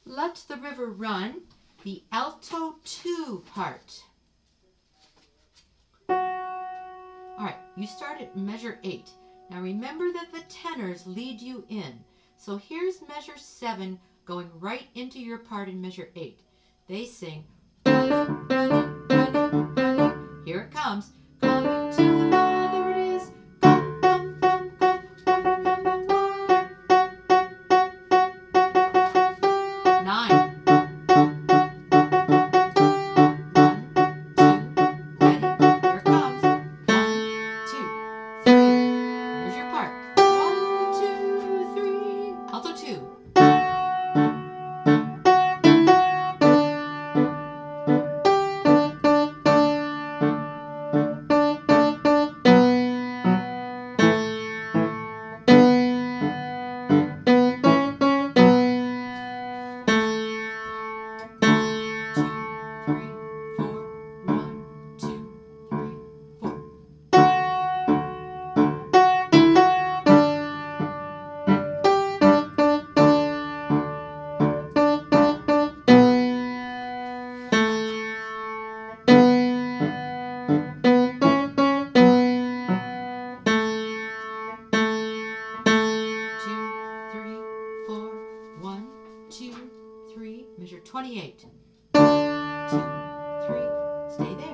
Let the River Run, the alto 2 part. All right, you start at measure 8. Now remember that the tenors lead you in. So here's measure 7 going right into your part in measure 8. They sing, running, running, running, running. Here it comes. Coming to the Father it is. Come, come, come, come, running on the water. 9. 1, 2, ready? Here it comes. 1, 2, 3. Here's your part. 1, 2, 3. Alto 2. Measure 28. 1, 2, 3. Stay there.